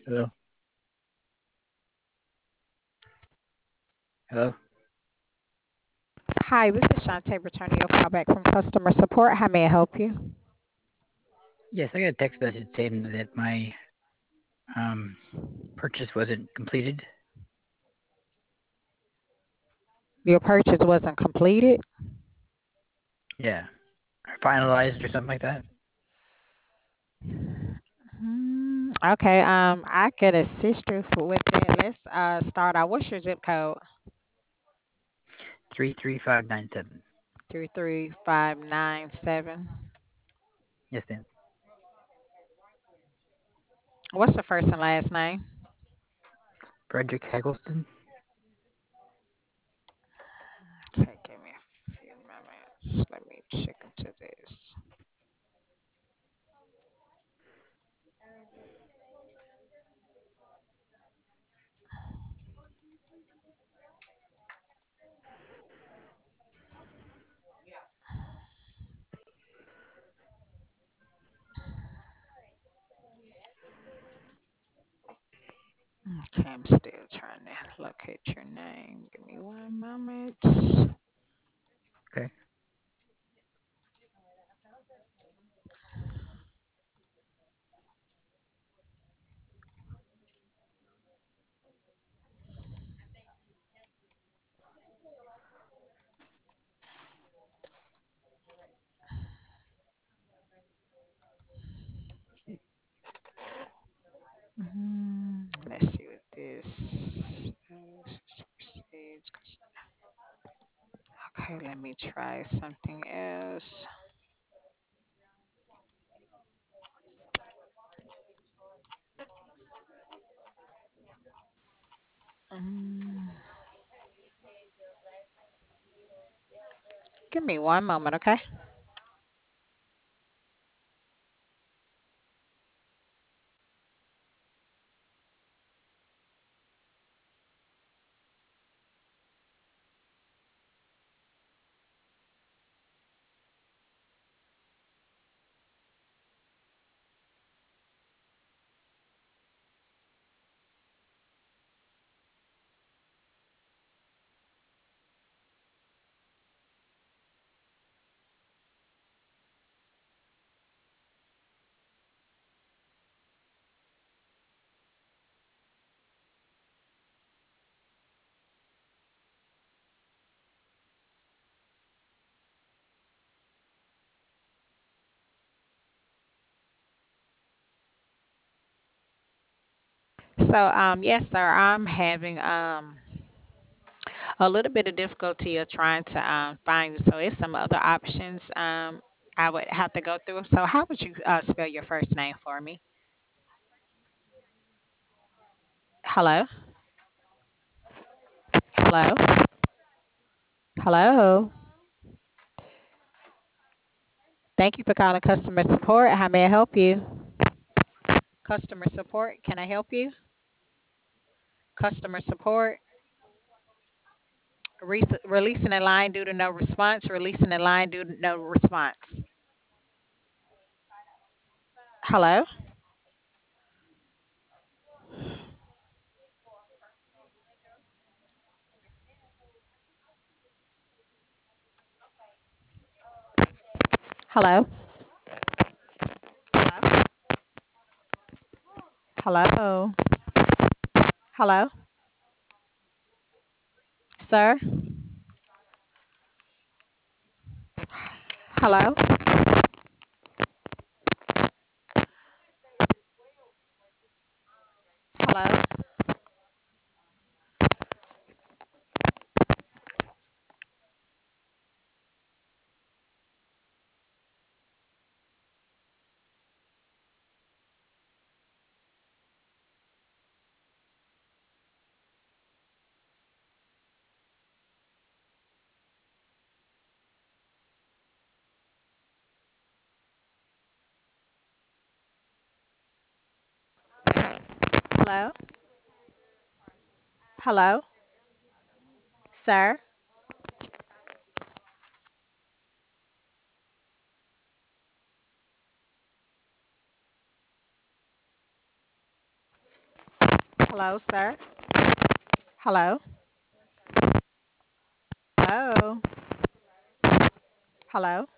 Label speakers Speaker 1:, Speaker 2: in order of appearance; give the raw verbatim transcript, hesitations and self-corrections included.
Speaker 1: Hello? Hello?
Speaker 2: Hi, this is Shantae returning your call back from customer support. How may I help you?
Speaker 1: Yes, I got a text message saying that my um purchase wasn't completed.
Speaker 2: Your purchase wasn't completed.
Speaker 1: Yeah. Or finalized or something like that.
Speaker 2: Hmm, okay, um, I could assist you f- with that. Let's uh start out. What's your zip code?
Speaker 1: Three three five nine seven.
Speaker 2: Three three five nine seven.
Speaker 1: Yes, ma'am.
Speaker 2: What's the first and last name?
Speaker 1: Frederick Heggleston.
Speaker 2: Okay, give me a few moments. Let me check into this. Okay, I'm still trying to locate your name. Give me one moment.
Speaker 1: Okay.
Speaker 2: Mhm. Let's see what this uh, proceeds. Okay, let me try something else. Mm, Give me one moment, okay? So, um, yes, sir, I'm having um a little bit of difficulty of trying to um find. So, it's some other options um I would have to go through. So, how would you uh, spell your first name for me? Hello, hello, hello. Thank you for calling customer support. How may I help you? Customer support, can I help you? Customer support. Re- releasing a line due to no response. Releasing a line due to no response. Hello? Hello? Hello? Hello? Hello? Sir? Hello? Hello? Hello? Hello? Sir? Hello, sir. Hello. Hello. Hello.